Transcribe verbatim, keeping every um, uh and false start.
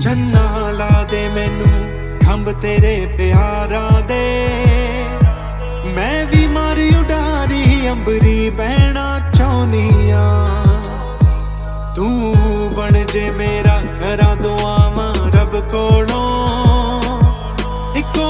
छन्ना ला दे मैनू खंब तेरे प्यारां दे, मैं भी मारी उडारी अंबरी बहना चाहुंदी आ। तू बन जे